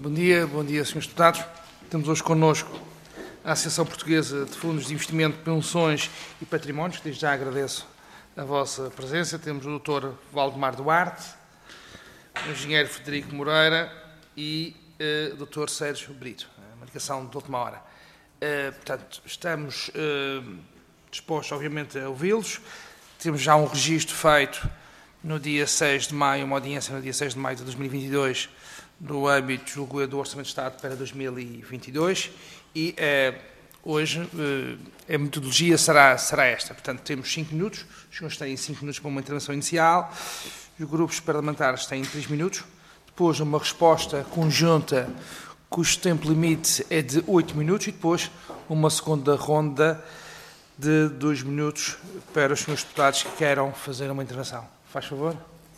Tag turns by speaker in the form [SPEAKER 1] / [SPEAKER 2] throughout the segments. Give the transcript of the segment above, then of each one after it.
[SPEAKER 1] Bom dia, senhores deputados. Temos hoje connosco a Associação Portuguesa de Fundos de Investimento, Pensões e Patrimónios, que desde já agradeço a vossa presença. Temos o Dr. Valdemar Duarte, o Engenheiro Frederico Moreira e o Dr. Sérgio Brito, a marcação de última hora. Portanto, estamos dispostos, obviamente, a ouvi-los. Temos já um registro feito no dia 6 de maio, uma audiência no dia 6 de maio de 2022, no âmbito, julgo eu, do Orçamento de Estado para 2022 e hoje a metodologia será esta. Portanto, temos 5 minutos, os senhores têm 5 minutos para uma intervenção inicial, os grupos parlamentares têm 3 minutos, depois uma resposta conjunta cujo tempo limite é de 8 minutos e depois uma segunda ronda de 2 minutos para os senhores deputados que queiram fazer uma intervenção. Faz favor.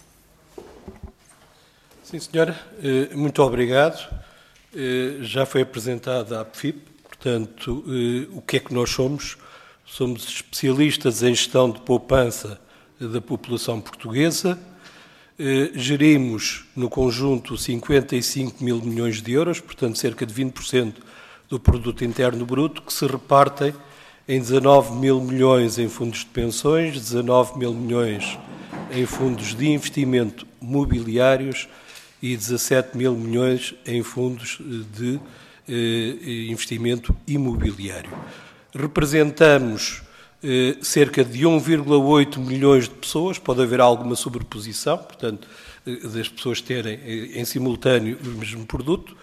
[SPEAKER 2] Sim, senhora. Muito obrigado. Já foi apresentada a PFIP, portanto, o que é que nós somos? Somos especialistas em gestão de poupança da população portuguesa. Gerimos, no conjunto, 55 mil milhões de euros, portanto, cerca de 20% do produto interno bruto, que se repartem em 19 mil milhões em fundos de pensões, 19 mil milhões em fundos de investimento mobiliários e 17 mil milhões em fundos de investimento imobiliário. Representamos cerca de 1,8 milhões de pessoas, pode haver alguma sobreposição, portanto, das pessoas terem em simultâneo o mesmo produto.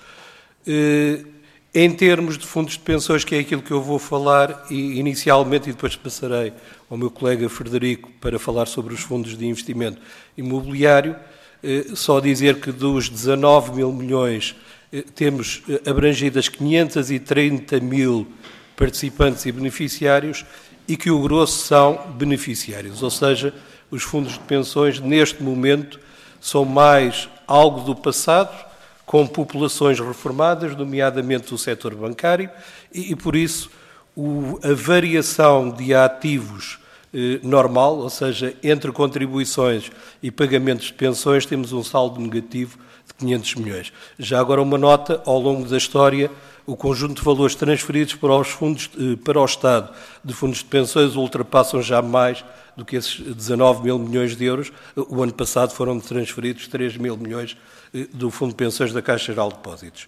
[SPEAKER 2] Em termos de fundos de pensões, que é aquilo que eu vou falar inicialmente e depois passarei ao meu colega Frederico para falar sobre os fundos de investimento imobiliário, só dizer que dos 19 mil milhões temos abrangidas 530 mil participantes e beneficiários e que o grosso são beneficiários, ou seja, os fundos de pensões neste momento são mais algo do passado, com populações reformadas, nomeadamente do setor bancário, e por isso a variação de ativos normal, ou seja, entre contribuições e pagamentos de pensões, temos um saldo negativo de 500 milhões. Já agora uma nota, ao longo da história, o conjunto de valores transferidos para os fundos, para o Estado de fundos de pensões ultrapassam já mais do que esses 19 mil milhões de euros. O ano passado foram transferidos 3 mil milhões do Fundo de Pensões da Caixa Geral de Depósitos.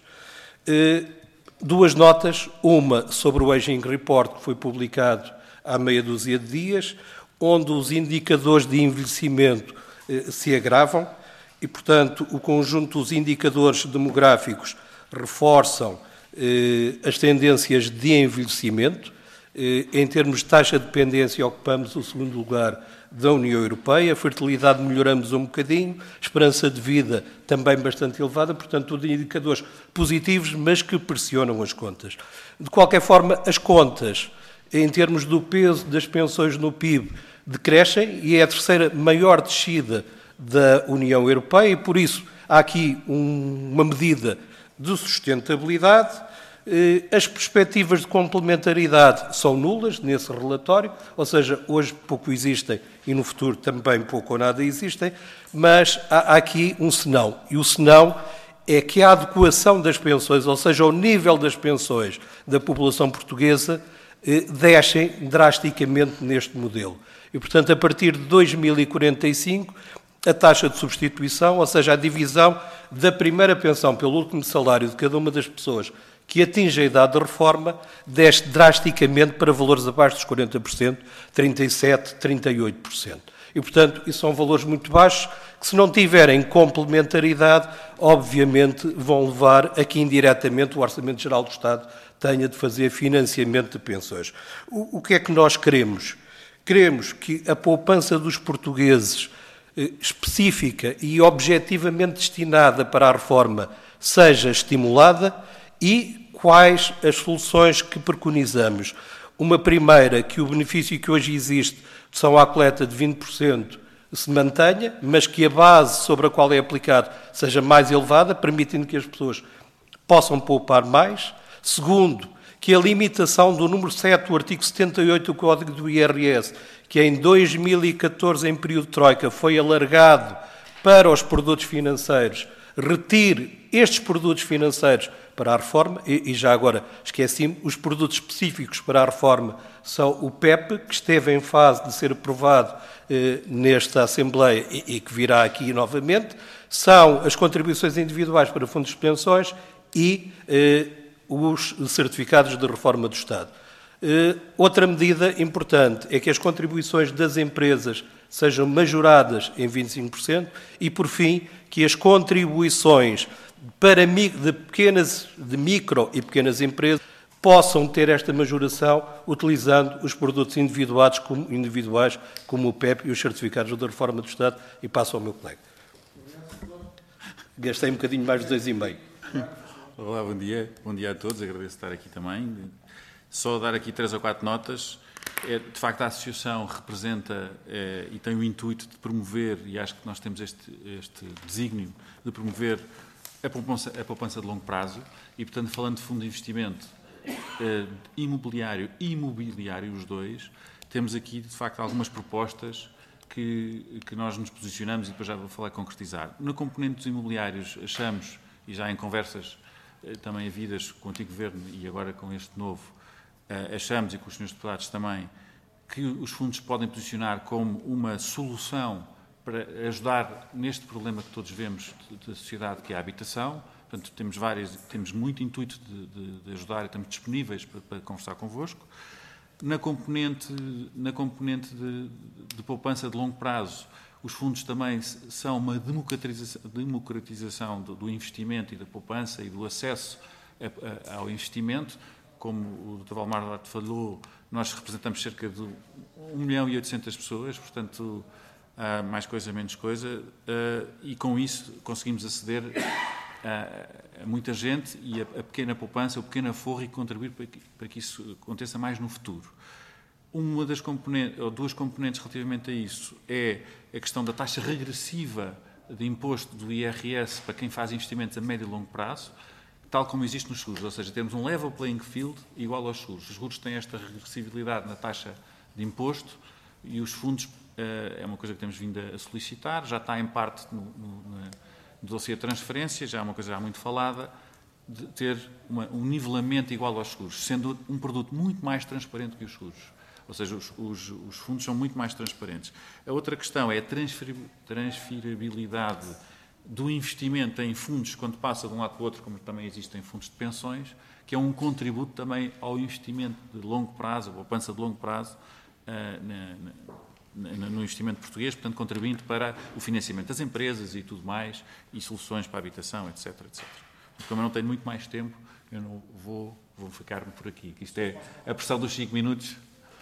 [SPEAKER 2] Duas notas, uma sobre o Aging Report, que foi publicado há meia dúzia de dias, onde os indicadores de envelhecimento se agravam e, portanto, o conjunto dos indicadores demográficos reforçam as tendências de envelhecimento. Em termos de taxa de dependência, ocupamos o segundo lugar da União Europeia, a fertilidade melhoramos um bocadinho, esperança de vida também bastante elevada, portanto, tudo indicadores positivos, mas que pressionam as contas. De qualquer forma, as contas, em termos do peso das pensões no PIB, decrescem e é a terceira maior descida da União Europeia e, por isso, há aqui uma medida de sustentabilidade. As perspectivas de complementaridade são nulas nesse relatório, ou seja, hoje pouco existem e no futuro também pouco ou nada existem, mas há aqui um senão. E o senão é que a adequação das pensões, ou seja, o nível das pensões da população portuguesa, descem drasticamente neste modelo. E, portanto, a partir de 2045, a taxa de substituição, ou seja, a divisão da primeira pensão pelo último salário de cada uma das pessoas que atinge a idade de reforma, desce drasticamente para valores abaixo dos 40%, 37%, 38%. E, portanto, isso são valores muito baixos que, se não tiverem complementaridade, obviamente vão levar a que indiretamente o Orçamento Geral do Estado tenha de fazer financiamento de pensões. O que é que nós queremos? Queremos que a poupança dos portugueses específica e objetivamente destinada para a reforma seja estimulada e quais as soluções que preconizamos. Uma primeira, que o benefício que hoje existe de São à coleta de 20% se mantenha, mas que a base sobre a qual é aplicado seja mais elevada, permitindo que as pessoas possam poupar mais. Segundo, que a limitação do número 7 do artigo 78 do Código do IRS, que em 2014, em período de Troika, foi alargado para os produtos financeiros, retire estes produtos financeiros para a reforma, e já agora esqueci-me, os produtos específicos para a reforma são o PEP, que esteve em fase de ser aprovado nesta Assembleia e que virá aqui novamente, são as contribuições individuais para fundos de pensões e os certificados de reforma do Estado. Outra medida importante é que as contribuições das empresas sejam majoradas em 25% e, por fim, que as contribuições de micro e pequenas empresas possam ter esta majoração utilizando os produtos individuais como o PEP e os certificados de reforma do Estado. E passo ao meu colega. Gastei um bocadinho mais de 2,5.
[SPEAKER 3] Olá, bom dia a todos, agradeço estar aqui também. Só dar aqui 3 ou 4 notas. De facto, a Associação representa e tem o intuito de promover, e acho que nós temos este desígnio, de promover a poupança de longo prazo e, portanto, falando de fundo de investimento imobiliário e imobiliário, os dois, temos aqui, de facto, algumas propostas que nós nos posicionamos e depois já vou falar concretizar. No componente dos imobiliários, achamos, e já em conversas também havidas com o antigo Governo e agora com este novo, achamos, e com os senhores deputados também, que os fundos podem posicionar como uma solução para ajudar neste problema que todos vemos da sociedade, que é a habitação. Portanto, temos muito intuito de ajudar e estamos disponíveis para conversar convosco. Na componente de poupança de longo prazo, os fundos também são uma democratização do investimento e da poupança e do acesso ao investimento. Como o Dr. Valdemar falou, nós representamos cerca de 1.800.000 pessoas, portanto, mais coisa, menos coisa, e com isso conseguimos aceder a muita gente e a pequena poupança, o pequeno aforro e contribuir para que isso aconteça mais no futuro. Uma das componentes, ou duas componentes relativamente a isso, é a questão da taxa regressiva de imposto do IRS para quem faz investimentos a médio e longo prazo, tal como existe nos seguros, ou seja, temos um level playing field igual aos seguros. Os seguros têm esta regressividade na taxa de imposto e os fundos é uma coisa que temos vindo a solicitar, já está em parte no dossiê de transferência, já é uma coisa já muito falada, de ter um nivelamento igual aos seguros, sendo um produto muito mais transparente que os seguros. Ou seja, os fundos são muito mais transparentes. A outra questão é a transferibilidade do investimento em fundos quando passa de um lado para o outro, como também existem fundos de pensões, que é um contributo também ao investimento de longo prazo, a poupança de longo prazo no investimento português, portanto, contribuindo para o financiamento das empresas e tudo mais, e soluções para a habitação, etc, etc. Mas, como eu não tenho muito mais tempo, eu não vou ficar-me por aqui. Isto é a pressão dos 5 minutos.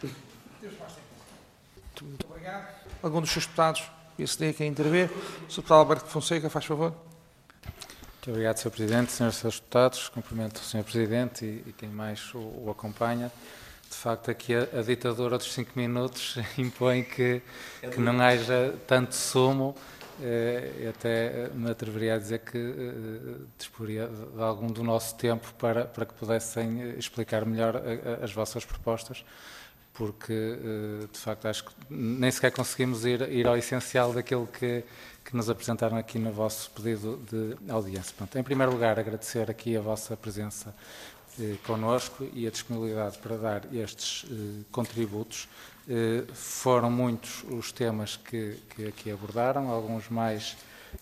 [SPEAKER 1] Muito obrigado. Algum dos seus deputados, PSD, quer intervir? O Sr. Deputado Alberto Fonseca, faz favor.
[SPEAKER 4] Muito obrigado, Sr. Presidente. Senhores e Srs. Deputados, cumprimento o Sr. Presidente e quem mais o acompanha. De facto, aqui a ditadura dos 5 minutos impõe que não haja tanto sumo. Eu até me atreveria a dizer que disporia de algum do nosso tempo para que pudessem explicar melhor as vossas propostas, porque, de facto, acho que nem sequer conseguimos ir ao essencial daquilo que nos apresentaram aqui no vosso pedido de audiência. Pronto, em primeiro lugar, agradecer aqui a vossa presença connosco e a disponibilidade para dar estes contributos. Foram muitos os temas que aqui abordaram, alguns mais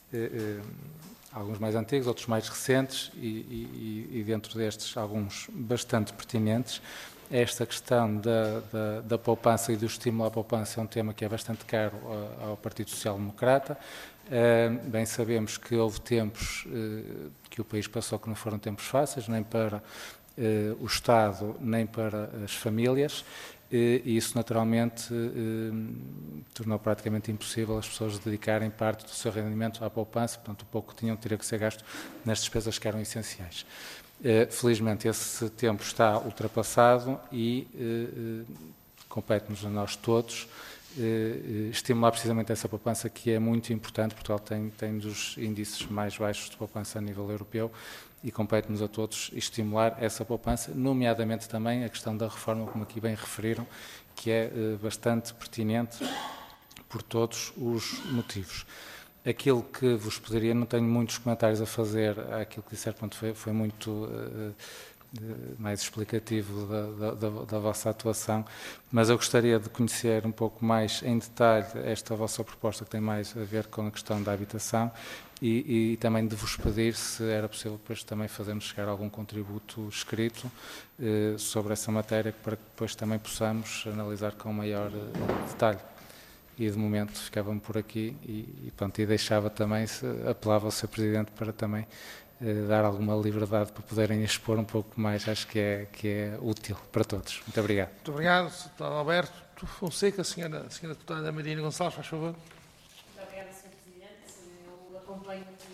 [SPEAKER 4] antigos, outros mais recentes e dentro destes alguns bastante pertinentes. Esta questão da poupança e do estímulo à poupança é um tema que é bastante caro ao Partido Social Democrata. Bem sabemos que houve tempos que o país passou que não foram tempos fáceis, nem para o Estado, nem para as famílias, e isso naturalmente tornou praticamente impossível as pessoas dedicarem parte do seu rendimento à poupança, portanto o pouco que tinham teria que ser gasto nas despesas que eram essenciais. Felizmente esse tempo está ultrapassado e compete-nos a nós todos estimular precisamente essa poupança que é muito importante. Portugal tem dos índices mais baixos de poupança a nível europeu e compete-nos a todos estimular essa poupança, nomeadamente também a questão da reforma, como aqui bem referiram, que é bastante pertinente por todos os motivos. Aquilo que vos poderia, não tenho muitos comentários a fazer àquilo que disser, foi muito mais explicativo da vossa atuação, mas eu gostaria de conhecer um pouco mais em detalhe esta vossa proposta que tem mais a ver com a questão da habitação e também de vos pedir se era possível depois também fazermos chegar algum contributo escrito sobre essa matéria para que depois também possamos analisar com maior detalhe. E de momento ficava-me por aqui e deixava também, apelava ao Sr. Presidente para também dar alguma liberdade para poderem expor um pouco mais, acho que é útil para todos. Muito obrigado.
[SPEAKER 1] Muito obrigado, Sr. Alberto Fonseca. A senhora deputada Mariana Gonçalves, faz favor.
[SPEAKER 5] Muito obrigada, Sr. Presidente. Eu acompanho este...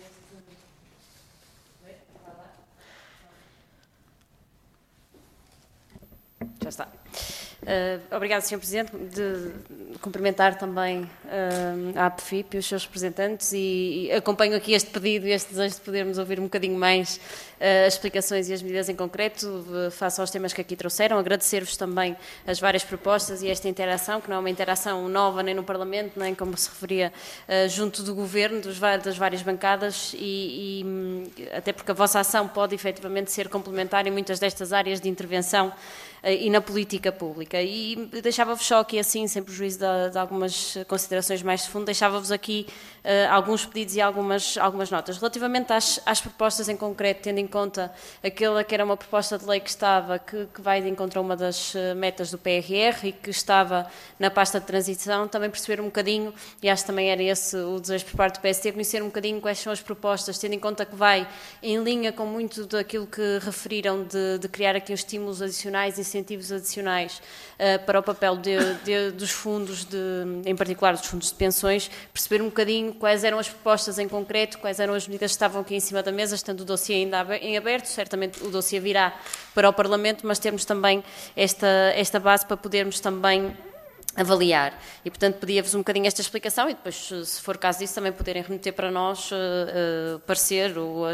[SPEAKER 5] Já está. Obrigado, Sr. Presidente, de cumprimentar também a APFIP e os seus representantes e acompanho aqui este pedido e este desejo de podermos ouvir um bocadinho mais as explicações e as medidas em concreto face aos temas que aqui trouxeram. Agradecer-vos também as várias propostas e esta interação, que não é uma interação nova nem no Parlamento, nem como se referia junto do Governo, das várias bancadas e até porque a vossa ação pode efetivamente ser complementar em muitas destas áreas de intervenção e na política pública. E deixava-vos só aqui assim, sem prejuízo de algumas considerações mais de fundo, deixava-vos aqui alguns pedidos e algumas notas. Relativamente às propostas em concreto, tendo em conta aquela que era uma proposta de lei que estava, que vai de encontro a uma das metas do PRR e que estava na pasta de transição, também perceber um bocadinho, e acho que também era esse o desejo por parte do PST, conhecer um bocadinho quais são as propostas, tendo em conta que vai em linha com muito daquilo que referiram de criar aqui os estímulos adicionais, incentivos adicionais para o papel dos fundos, em particular dos fundos de pensões, perceber um bocadinho quais eram as propostas em concreto, quais eram as medidas que estavam aqui em cima da mesa, estando o dossiê ainda em aberto, certamente o dossiê virá para o Parlamento, mas termos também esta base para podermos também avaliar. E, portanto, pedia-vos um bocadinho esta explicação e depois, se for caso disso, também poderem remeter para nós parecer ou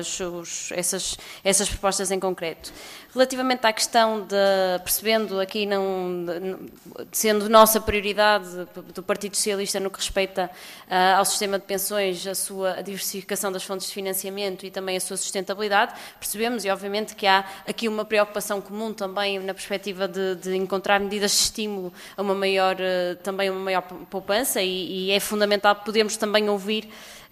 [SPEAKER 5] essas propostas em concreto. Relativamente à questão de, percebendo aqui, sendo nossa prioridade do Partido Socialista no que respeita ao sistema de pensões, a diversificação das fontes de financiamento e também a sua sustentabilidade, percebemos e, obviamente, que há aqui uma preocupação comum também na perspectiva de encontrar medidas de estímulo a uma maior poupança e é fundamental podermos também ouvir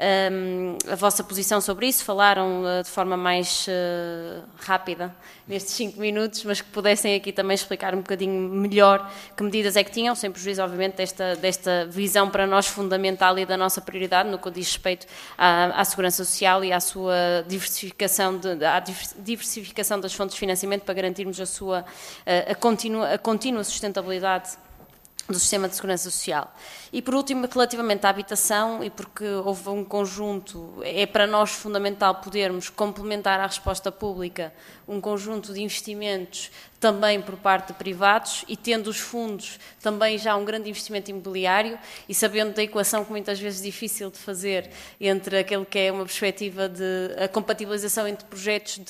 [SPEAKER 5] a vossa posição sobre isso. Falaram de forma mais rápida nestes 5 minutos, mas que pudessem aqui também explicar um bocadinho melhor que medidas é que tinham, sem prejuízo, obviamente, desta visão para nós fundamental e da nossa prioridade no que diz respeito à segurança social e à sua diversificação, diversificação das fontes de financiamento para garantirmos a contínua sustentabilidade do sistema de segurança social. E, por último, relativamente à habitação, e porque houve um conjunto, é para nós fundamental podermos complementar à resposta pública um conjunto de investimentos também por parte de privados e tendo os fundos também já um grande investimento imobiliário e sabendo da equação que muitas vezes é difícil de fazer entre aquele que é uma perspectiva de a compatibilização entre projetos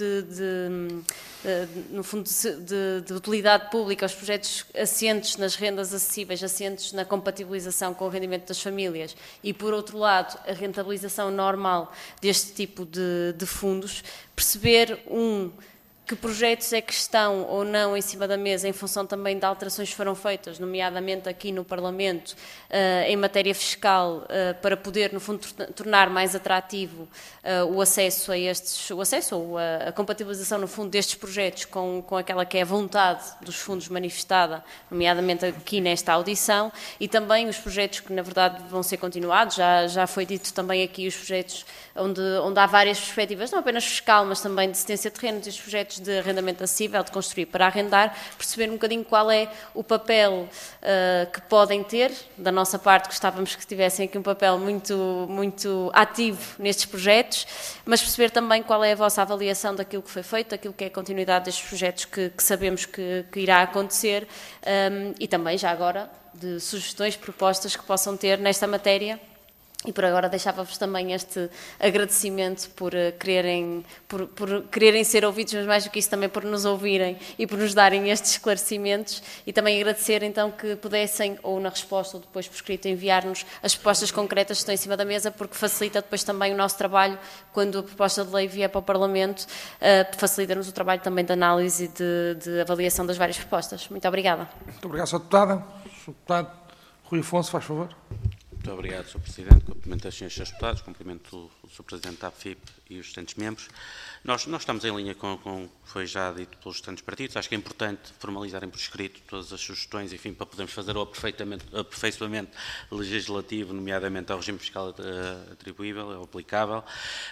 [SPEAKER 5] no fundo de utilidade pública, os projetos assentes nas rendas acessíveis, assentes na compatibilização com o rendimento das famílias e, por outro lado, a rentabilização normal deste tipo de fundos, perceber que projetos é que estão ou não em cima da mesa em função também de alterações que foram feitas, nomeadamente aqui no Parlamento, em matéria fiscal, para poder, no fundo, tornar mais atrativo o acesso ou a compatibilização, no fundo, destes projetos com aquela que é a vontade dos fundos manifestada, nomeadamente aqui nesta audição, e também os projetos que, na verdade, vão ser continuados. Já foi dito também aqui os projetos onde há várias perspectivas, não apenas fiscal, mas também de cedência de terrenos, e os projetos de arrendamento acessível, de construir para arrendar, perceber um bocadinho qual é o papel que podem ter. Da nossa parte, gostávamos que tivessem aqui um papel muito ativo nestes projetos, mas perceber também qual é a vossa avaliação daquilo que foi feito, daquilo que é a continuidade destes projetos que sabemos que irá acontecer e também, já agora, de sugestões, propostas que possam ter nesta matéria E por agora deixava-vos também este agradecimento por quererem ser ouvidos, mas mais do que isso também por nos ouvirem e por nos darem estes esclarecimentos, e também agradecer então que pudessem, ou na resposta ou depois por escrito, enviar-nos as propostas concretas que estão em cima da mesa, porque facilita depois também o nosso trabalho quando a proposta de lei vier para o Parlamento, facilita-nos o trabalho também de análise e de avaliação das várias propostas. Muito obrigada.
[SPEAKER 1] Muito obrigado, Sr. Deputada. Sr. Deputado Rui Afonso, faz favor.
[SPEAKER 6] Muito obrigado, Sr. Presidente. Cumprimento as senhoras e senhores deputados, cumprimento o Sr. Presidente da APFIP e os restantes membros. Nós estamos em linha com o que foi já dito pelos restantes partidos. Acho que é importante formalizarem por escrito todas as sugestões, enfim, para podermos fazer o aperfeiçoamento legislativo, nomeadamente ao regime fiscal atribuível, aplicável.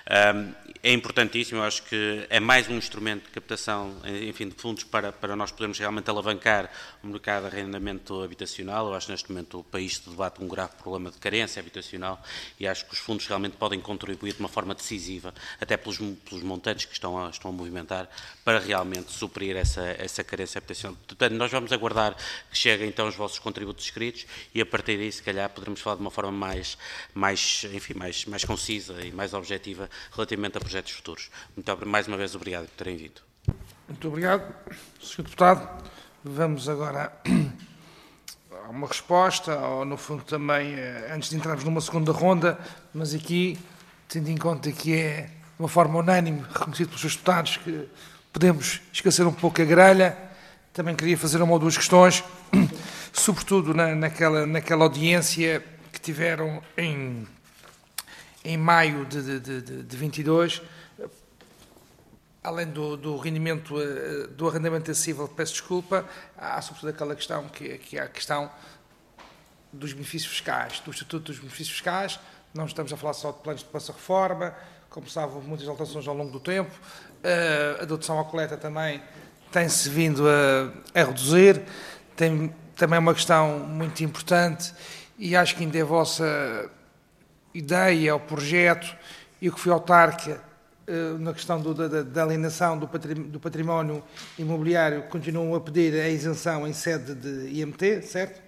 [SPEAKER 6] É importantíssimo, eu acho que é mais um instrumento de captação, enfim, de fundos para nós podermos realmente alavancar o mercado de arrendamento habitacional. Eu acho que neste momento o país debate um grave problema de carência habitacional e acho que os fundos realmente podem contribuir de uma forma decisiva, até pelos montantes que estão a movimentar, para realmente suprir essa carência habitacional. Portanto, nós vamos aguardar que cheguem então os vossos contributos escritos e a partir daí, se calhar, poderemos falar de uma forma mais concisa e mais objetiva relativamente a projetos futuros. Mais uma vez, obrigado por terem vindo.
[SPEAKER 1] Muito obrigado, Sr. Deputado. Vamos agora a uma resposta, ou no fundo também, antes de entrarmos numa segunda ronda, mas aqui, tendo em conta que é de uma forma unânime, reconhecido pelos seus deputados, que podemos esquecer um pouco a grelha, também queria fazer uma ou duas questões, sobretudo naquela audiência que tiveram em maio de 22, além do rendimento, do arrendamento acessível, peço desculpa, há sobretudo aquela questão que é a questão dos benefícios fiscais, do Estatuto dos Benefícios Fiscais. Não estamos a falar só de planos de passa-reforma, como sabe, houve muitas alterações ao longo do tempo. A dedução à coleta também tem-se vindo a reduzir. Tem também uma questão muito importante, e acho que ainda é a vossa ideia, o projeto, e o que foi autarca na questão da alienação do património imobiliário, continuam a pedir a isenção em sede de IMT, certo?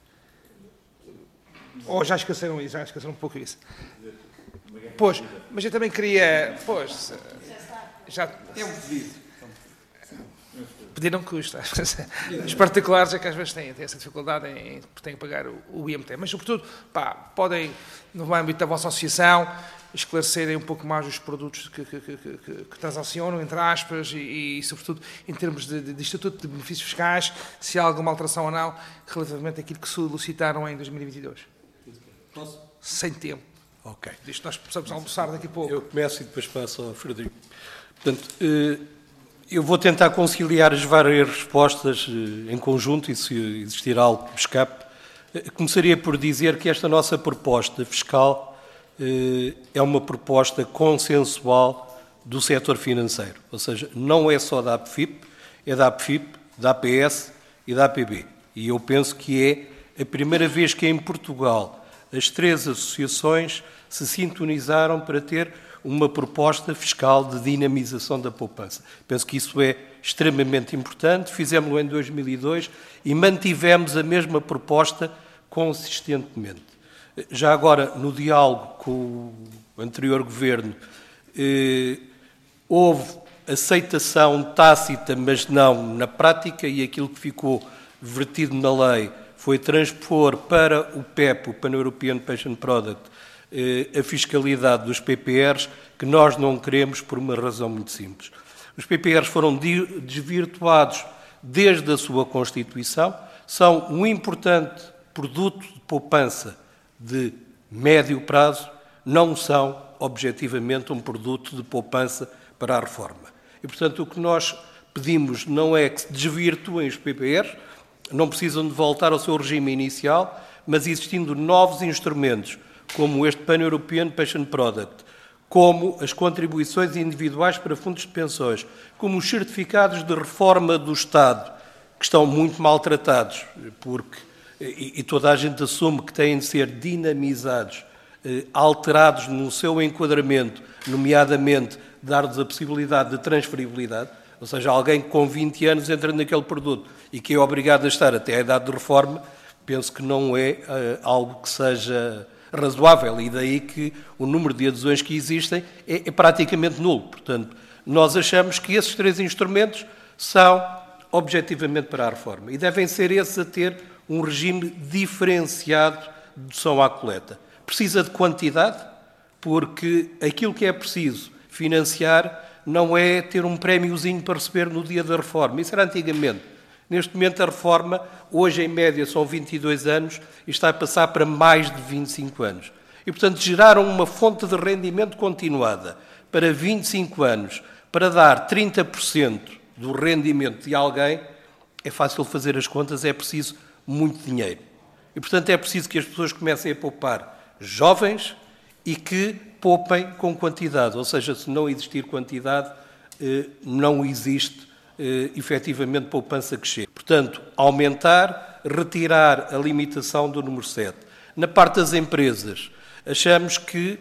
[SPEAKER 1] Ou já esqueceram isso? Já esqueceram um pouco isso? Pois, mas eu também queria... Pois, já... É um pedido. Pedir não custa. Os particulares é que às vezes têm essa dificuldade porque têm que pagar o IMT. Mas, sobretudo, podem, no âmbito da vossa associação, esclarecerem um pouco mais os produtos que transacionam, entre aspas, e sobretudo, em termos de Estatuto de Benefícios Fiscais, se há alguma alteração ou não, relativamente àquilo que solicitaram em 2022.
[SPEAKER 2] Posso?
[SPEAKER 1] Sem tempo.
[SPEAKER 2] Ok.
[SPEAKER 1] Disto nós precisamos almoçar daqui a pouco.
[SPEAKER 2] Eu começo e depois passo ao Frederico. Portanto, eu vou tentar conciliar as várias respostas em conjunto e se existir algo que me escape. Começaria por dizer que esta nossa proposta fiscal é uma proposta consensual do setor financeiro. Ou seja, não é só da APFIP, é da APFIP, da APS e da APB. E eu penso que é a primeira vez que em Portugal as três associações se sintonizaram para ter uma proposta fiscal de dinamização da poupança. Penso que isso é extremamente importante. Fizemos-lo em 2002 e mantivemos a mesma proposta consistentemente. Já agora, no diálogo com o anterior governo, houve aceitação tácita, mas não na prática, e aquilo que ficou vertido na lei foi transpor para o PEP, o Pan-European Pension Product, a fiscalidade dos PPRs, que nós não queremos por uma razão muito simples. Os PPRs foram desvirtuados desde a sua constituição, são um importante produto de poupança de médio prazo, não são, objetivamente, um produto de poupança para a reforma. E, portanto, o que nós pedimos não é que se desvirtuem os PPRs, não precisam de voltar ao seu regime inicial, mas existindo novos instrumentos, como este Pan-European Pension Product, como as contribuições individuais para fundos de pensões, como os certificados de reforma do Estado, que estão muito maltratados, porque, e toda a gente assume que têm de ser dinamizados, alterados no seu enquadramento, nomeadamente dar-lhes a possibilidade de transferibilidade, ou seja, alguém que com 20 anos entra naquele produto e que é obrigado a estar até a idade de reforma, penso que não é algo que seja razoável, e daí que o número de adesões que existem é praticamente nulo. Portanto, nós achamos que esses 3 instrumentos são objetivamente para a reforma e devem ser esses a ter um regime diferenciado de dedução à coleta. Precisa de quantidade, porque aquilo que é preciso financiar não é ter um prémiozinho para receber no dia da reforma. Isso era antigamente. Neste momento a reforma, hoje em média são 22 anos e está a passar para mais de 25 anos. E, portanto, geraram uma fonte de rendimento continuada para 25 anos, para dar 30% do rendimento de alguém, é fácil fazer as contas, é preciso muito dinheiro. E, portanto, é preciso que as pessoas comecem a poupar jovens e que poupem com quantidade. Ou seja, se não existir quantidade, não existe efetivamente poupança que chegue. Portanto, aumentar, retirar a limitação do número 7. Na parte das empresas, achamos que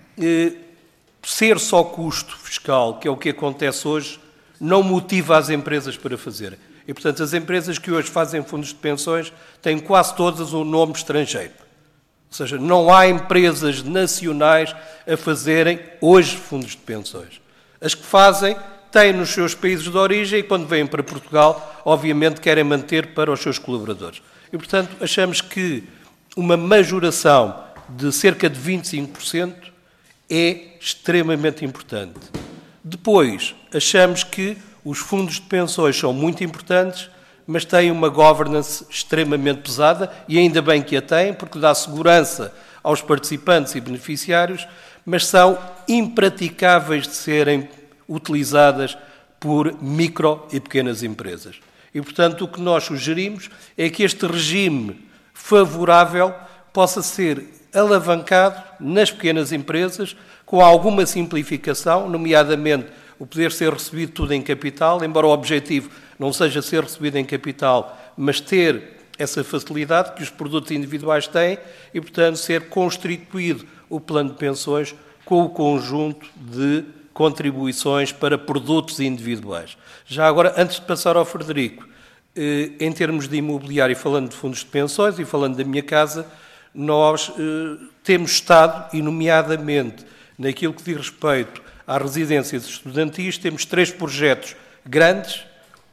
[SPEAKER 2] ser só custo fiscal, que é o que acontece hoje, não motiva as empresas para fazerem. E, portanto, as empresas que hoje fazem fundos de pensões têm quase todas um nome estrangeiro. Ou seja, não há empresas nacionais a fazerem hoje fundos de pensões. As que fazem têm nos seus países de origem e, quando vêm para Portugal, obviamente querem manter para os seus colaboradores. E, portanto, achamos que uma majoração de cerca de 25% é extremamente importante. Depois, achamos que os fundos de pensões são muito importantes, mas têm uma governance extremamente pesada, e ainda bem que a têm, porque dá segurança aos participantes e beneficiários, mas são impraticáveis de serem utilizadas por micro e pequenas empresas. E, portanto, o que nós sugerimos é que este regime favorável possa ser alavancado nas pequenas empresas, com alguma simplificação, nomeadamente o poder ser recebido tudo em capital, embora o objetivo não seja ser recebido em capital, mas ter essa facilidade que os produtos individuais têm e, portanto, ser constituído o plano de pensões com o conjunto de contribuições para produtos individuais. Já agora, antes de passar ao Frederico, em termos de imobiliário, falando de fundos de pensões e falando da minha casa, nós temos estado, e nomeadamente naquilo que diz respeito às residências estudantis, temos 3 projetos grandes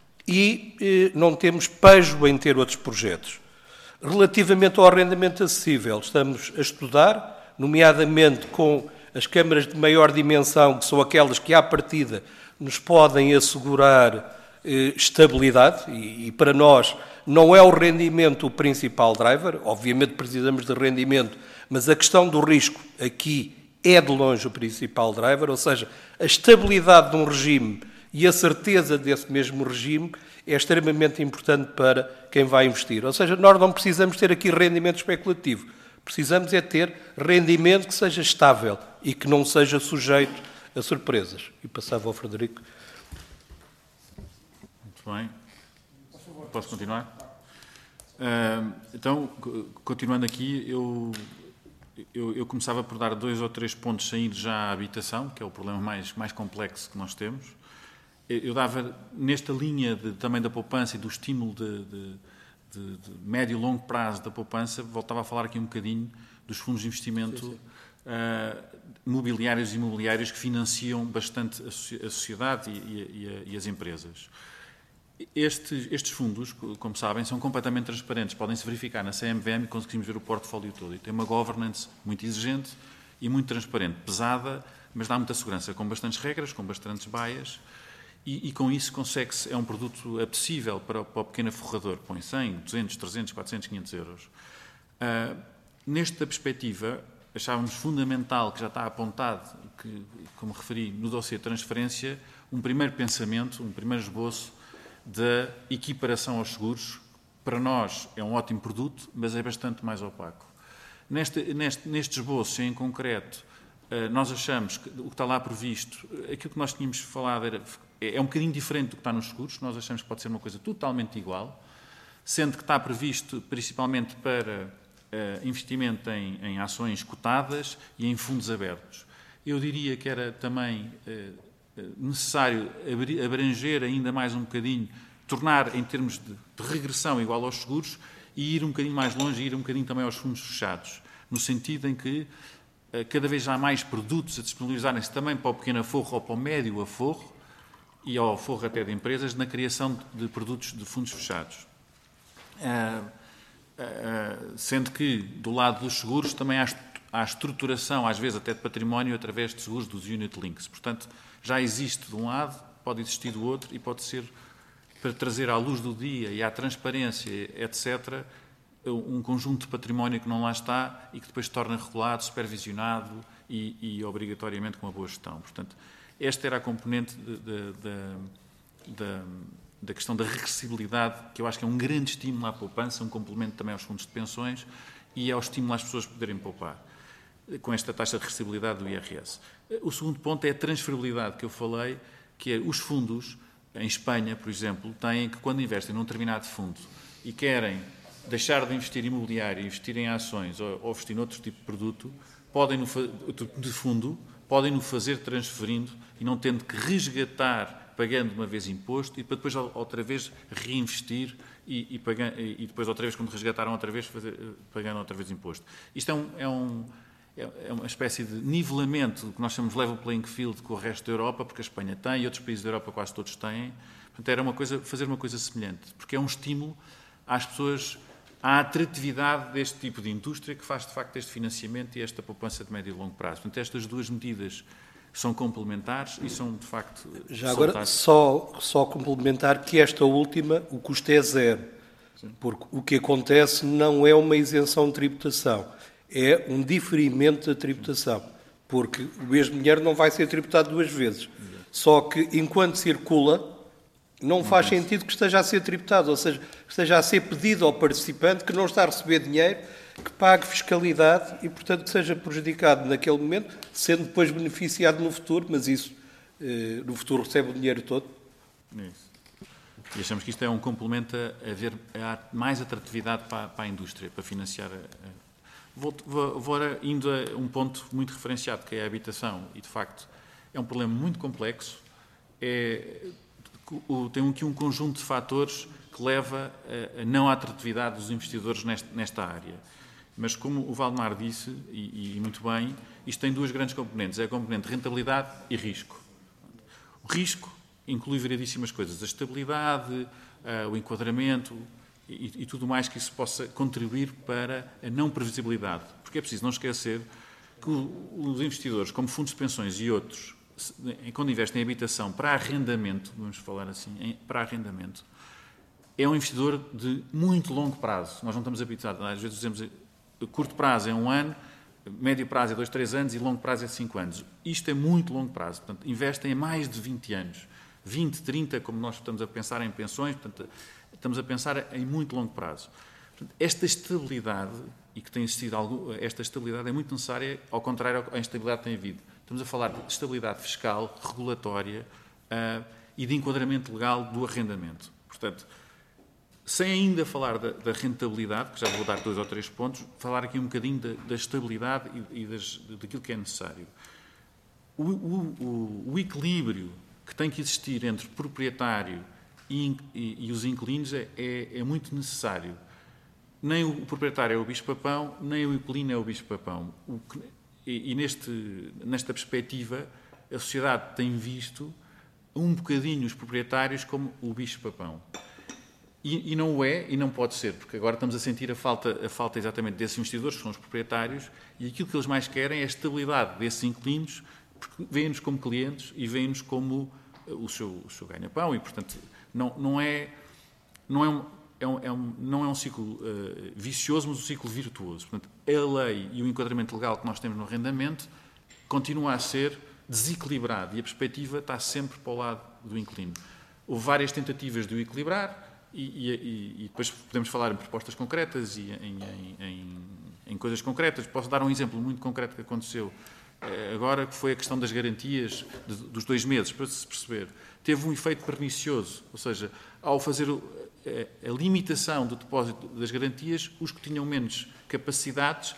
[SPEAKER 2] e não temos pejo em ter outros projetos. Relativamente ao arrendamento acessível, estamos a estudar, nomeadamente com as câmaras de maior dimensão, que são aquelas que, à partida, nos podem assegurar estabilidade, e para nós não é o rendimento o principal driver, obviamente precisamos de rendimento, mas a questão do risco aqui é de longe o principal driver, ou seja, a estabilidade de um regime e a certeza desse mesmo regime é extremamente importante para quem vai investir. Ou seja, nós não precisamos ter aqui rendimento especulativo, precisamos é ter rendimento que seja estável e que não seja sujeito a surpresas. E passava ao Frederico.
[SPEAKER 3] Muito bem. Posso continuar? Então, continuando aqui, eu começava por dar 2 ou 3 pontos saindo já à habitação, que é o problema mais complexo que nós temos. Eu dava, nesta linha também da poupança e do estímulo de médio e longo prazo da poupança, voltava a falar aqui um bocadinho dos fundos de investimento mobiliários e imobiliários que financiam bastante a sociedade e as empresas. Estes fundos, como sabem, são completamente transparentes, podem-se verificar na CMVM e conseguimos ver o portfólio todo. E tem uma governance muito exigente e muito transparente, pesada, mas dá muita segurança, com bastantes regras, com bastantes baias, e com isso consegue-se, é um produto apetecível para o pequeno forrador, põe 100, 200, 300, 400, 500 euros. Nesta perspectiva, achávamos fundamental, que já está apontado, que, como referi no dossiê de transferência, um primeiro pensamento, um primeiro esboço da equiparação aos seguros. Para nós é um ótimo produto, mas é bastante mais opaco. Neste esboço, em concreto, nós achamos que o que está lá previsto, aquilo que nós tínhamos falado é um bocadinho diferente do que está nos seguros, nós achamos que pode ser uma coisa totalmente igual, sendo que está previsto principalmente para investimento em ações cotadas e em fundos abertos. Eu diria que era também necessário abranger ainda mais um bocadinho, tornar em termos de regressão igual aos seguros e ir um bocadinho mais longe e ir um bocadinho também aos fundos fechados. no sentido em que cada vez há mais produtos a disponibilizarem-se também para o pequeno aforro ou para o médio aforro e ao aforro até de empresas na criação de produtos de fundos fechados. Sendo que, do lado dos seguros, também há estruturação, às vezes até de património, através de seguros dos unit links. Portanto, já existe de um lado, pode existir do outro e pode ser, para trazer à luz do dia e à transparência, etc., um conjunto de património que não lá está e que depois se torna regulado, supervisionado e obrigatoriamente com uma boa gestão. Portanto, esta era a componente da questão da regressibilidade, que eu acho que é um grande estímulo à poupança, um complemento também aos fundos de pensões e ao estímulo às pessoas poderem poupar, com esta taxa de regressibilidade do IRS. O segundo ponto é a transferibilidade que eu falei, que é os fundos, em Espanha, por exemplo, têm que, quando investem num determinado fundo e querem deixar de investir em imobiliário, investir em ações ou investir noutro tipo de produto, podem-no fazer transferindo e não tendo que resgatar, pagando uma vez imposto, e para depois outra vez reinvestir e depois outra vez, quando resgataram outra vez, pagando outra vez imposto. Isto é uma espécie de nivelamento, que nós chamamos de level playing field com o resto da Europa, porque a Espanha tem e outros países da Europa quase todos têm. Portanto, era fazer uma coisa semelhante, porque é um estímulo às pessoas, à atratividade deste tipo de indústria que faz, de facto, este financiamento e esta poupança de médio e longo prazo. Portanto, estas duas medidas são complementares e são, de facto,
[SPEAKER 2] já agora, só complementar que esta última, o custo é zero. Sim. Porque o que acontece não é uma isenção de tributação, é um diferimento da tributação. Porque o mesmo dinheiro não vai ser tributado duas vezes. Só que, enquanto circula, não faz sentido que esteja a ser tributado, ou seja, que esteja a ser pedido ao participante que não está a receber dinheiro, que pague fiscalidade e, portanto, que seja prejudicado naquele momento, sendo depois beneficiado no futuro, mas isso, no futuro recebe o dinheiro todo.
[SPEAKER 3] Isso. E achamos que isto é um complemento a mais atratividade para a indústria, para financiar. Vou agora indo a um ponto muito referenciado, que é a habitação, e, de facto, é um problema muito complexo. Tem aqui um conjunto de fatores que leva a não atratividade dos investidores nesta área. Mas, como o Valdemar disse, e muito bem, isto tem duas grandes componentes. É a componente de rentabilidade e risco. O risco inclui variedíssimas coisas. A estabilidade, o enquadramento e tudo mais que isso possa contribuir para a não previsibilidade. Porque é preciso não esquecer que os investidores, como fundos de pensões e outros, quando investem em habitação para arrendamento, vamos falar assim, para arrendamento, é um investidor de muito longo prazo. Nós não estamos habituados, às vezes dizemos curto prazo é 1 ano, médio prazo é 2, 3 anos e longo prazo é 5 anos. Isto é muito longo prazo, portanto, investem em mais de 20 anos, 20, 30, como nós estamos a pensar em pensões, portanto, estamos a pensar em muito longo prazo. Portanto, esta estabilidade, e que tem existido esta estabilidade é muito necessária, ao contrário à instabilidade que tem havido. Estamos a falar de estabilidade fiscal, regulatória e de enquadramento legal do arrendamento. Portanto, sem ainda falar da rentabilidade, que já vou dar 2 ou 3 pontos, falar aqui um bocadinho da estabilidade e daquilo que é necessário. O equilíbrio que tem que existir entre proprietário e os inquilinos é muito necessário. Nem o proprietário é o bicho-papão, nem o inquilino é o bicho-papão. E nesta perspectiva, a sociedade tem visto um bocadinho os proprietários como o bicho-papão. E não o é, e não pode ser, porque agora estamos a sentir a falta exatamente desses investidores, que são os proprietários, e aquilo que eles mais querem é a estabilidade desses inquilinos, porque veem-nos como clientes e veem-nos como o seu ganha-pão, e, portanto, não é um ciclo vicioso, mas um ciclo virtuoso. Portanto, a lei e o enquadramento legal que nós temos no arrendamento continua a ser desequilibrado e a perspectiva está sempre para o lado do inquilino. Houve várias tentativas de o equilibrar e depois podemos falar em propostas concretas e em coisas concretas. Posso dar um exemplo muito concreto que aconteceu agora, que foi a questão das garantias dos 2 meses, para se perceber. Teve um efeito pernicioso, ou seja, ao fazer a limitação do depósito das garantias, os que tinham menos capacidades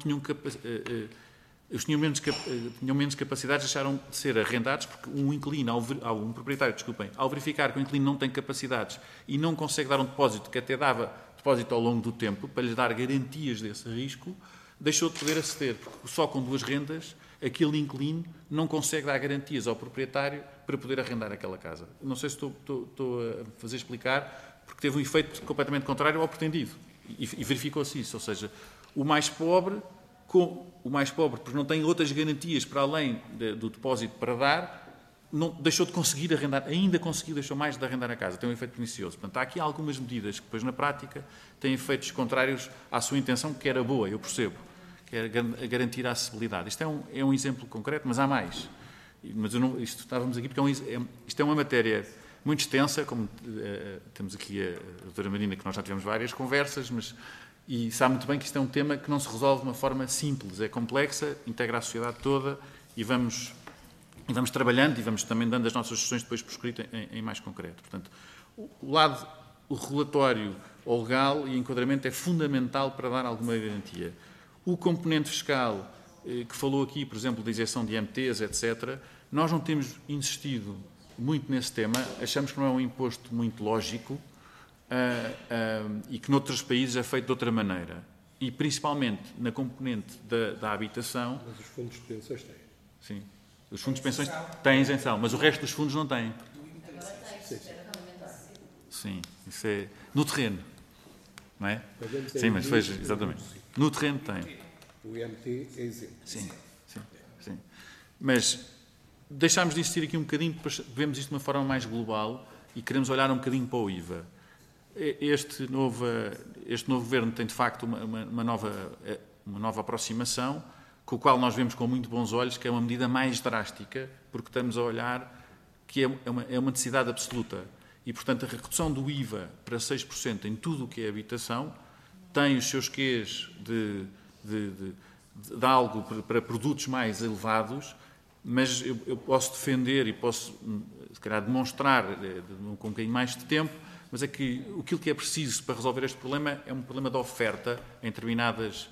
[SPEAKER 3] tinham menos capacidades, deixaram de ser arrendados, porque um proprietário, ao verificar que o inquilino não tem capacidades e não consegue dar um depósito, que até dava depósito ao longo do tempo, para lhes dar garantias desse risco, deixou de poder aceder, porque só com 2 rendas aquele inquilino não consegue dar garantias ao proprietário para poder arrendar aquela casa. Não sei se estou a fazer explicar, porque teve um efeito completamente contrário ao pretendido. E verificou-se isso, ou seja, o mais pobre, porque não tem outras garantias para além do depósito para dar, não, deixou de conseguir arrendar, deixou mais de arrendar a casa, tem um efeito pernicioso. Portanto, há aqui algumas medidas que depois na prática têm efeitos contrários à sua intenção, que era boa, eu percebo, que era garantir a acessibilidade. Isto é um exemplo concreto, mas há mais. Mas estávamos aqui porque isto é uma matéria muito extensa, como temos aqui a doutora Marina, que nós já tivemos várias conversas, e sabe muito bem que isto é um tema que não se resolve de uma forma simples, é complexa, integra a sociedade toda e vamos trabalhando e vamos também dando as nossas sugestões depois por escrito em mais concreto. Portanto, o relatório ou legal e enquadramento é fundamental para dar alguma garantia. O componente fiscal, que falou aqui, por exemplo, da isenção de IMTs, etc., nós não temos insistido muito nesse tema, achamos que não é um imposto muito lógico e que noutros países é feito de outra maneira. E principalmente na componente da habitação...
[SPEAKER 2] Mas os fundos de pensões têm.
[SPEAKER 3] Sim. Os fundos de pensões têm isenção, mas o resto dos fundos não têm. Sim, isso é no terreno, não é? Sim, mas foi exatamente. No terreno tem.
[SPEAKER 2] O IMT é isento.
[SPEAKER 3] Sim. Mas deixámos de insistir aqui um bocadinho, depois vemos isto de uma forma mais global e queremos olhar um bocadinho para o IVA. Este novo governo tem, de facto, uma nova aproximação, com o qual nós vemos com muito bons olhos que é uma medida mais drástica, porque estamos a olhar que é uma necessidade absoluta. E, portanto, a redução do IVA para 6% em tudo o que é habitação tem os seus quês de algo para produtos mais elevados, mas eu posso defender e posso, se calhar, demonstrar com um bocadinho mais de tempo, mas é que aquilo que é preciso para resolver este problema é um problema de oferta em determinadas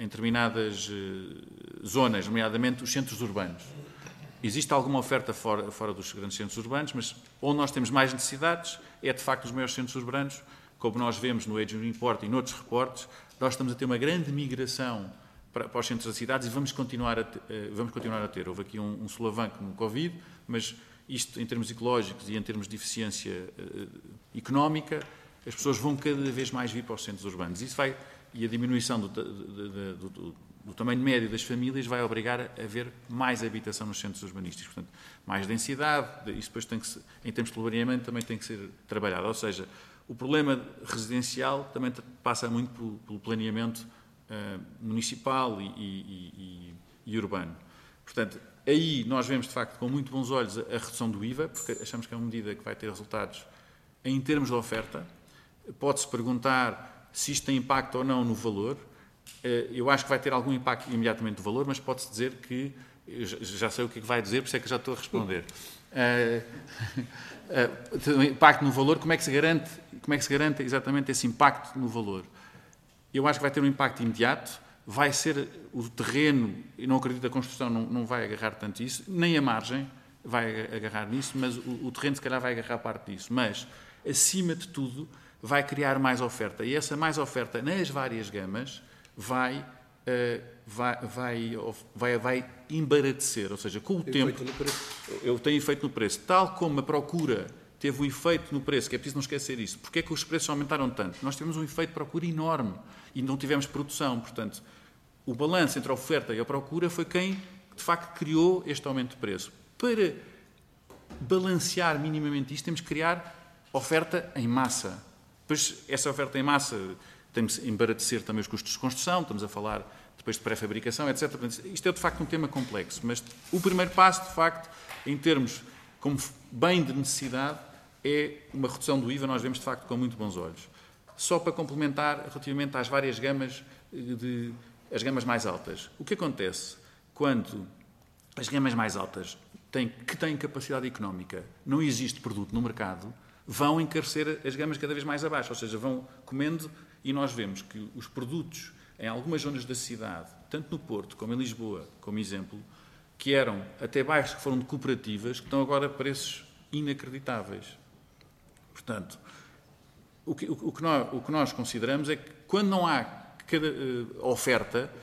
[SPEAKER 3] zonas, nomeadamente os centros urbanos. Existe alguma oferta fora dos grandes centros urbanos, mas onde nós temos mais necessidades é, de facto, os maiores centros urbanos, como nós vemos no Aging Report e noutros reportes, nós estamos a ter uma grande migração para os centros das cidades e vamos continuar a ter. Houve aqui um solavanco no Covid, mas isto, em termos ecológicos e em termos de eficiência económica, as pessoas vão cada vez mais vir para os centros urbanos. E a diminuição do tamanho médio das famílias vai obrigar a haver mais habitação nos centros urbanísticos. Portanto, mais densidade, isso depois em termos de planeamento, também tem que ser trabalhado. Ou seja, o problema residencial também passa muito pelo planeamento municipal e urbano. Portanto, aí nós vemos, de facto, com muito bons olhos a redução do IVA, porque achamos que é uma medida que vai ter resultados em termos de oferta. Pode-se perguntar se isto tem impacto ou não no valor. Eu acho que vai ter algum impacto imediatamente no valor, mas pode-se dizer que... Já sei o que vai dizer, por isso é que já estou a responder. Impacto no valor, como é que se garante exatamente esse impacto no valor? Eu acho que vai ter um impacto imediato, vai ser o terreno, e não acredito que a construção não vai agarrar tanto isso, nem a margem vai agarrar nisso, mas o terreno se calhar vai agarrar parte disso. Mas, acima de tudo, vai criar mais oferta. E essa mais oferta nas várias gamas vai embaratecer, ou seja, com o tempo, eu tenho efeito no preço. Tal como a procura teve um efeito no preço, que é preciso não esquecer isso. Porque é que os preços aumentaram tanto? Nós tivemos um efeito de procura enorme e não tivemos produção. Portanto, o balanço entre a oferta e a procura foi quem, de facto, criou este aumento de preço. Para balancear minimamente isto, temos que criar oferta em massa. Depois, essa oferta em massa temos que embaratecer também os custos de construção, estamos a falar depois de pré-fabricação, etc. Isto é, de facto, um tema complexo, mas o primeiro passo, de facto, em termos como bem de necessidade, é uma redução do IVA, nós vemos, de facto, com muito bons olhos. Só para complementar, relativamente às várias gamas, as gamas mais altas. O que acontece quando as gamas mais altas que têm capacidade económica, não existe produto no mercado, vão encarecer as gamas cada vez mais abaixo, ou seja, vão comendo, e nós vemos que os produtos em algumas zonas da cidade, tanto no Porto como em Lisboa, como exemplo, que eram até bairros que foram de cooperativas, que estão agora a preços inacreditáveis. Portanto, o que nós consideramos é que quando não há oferta,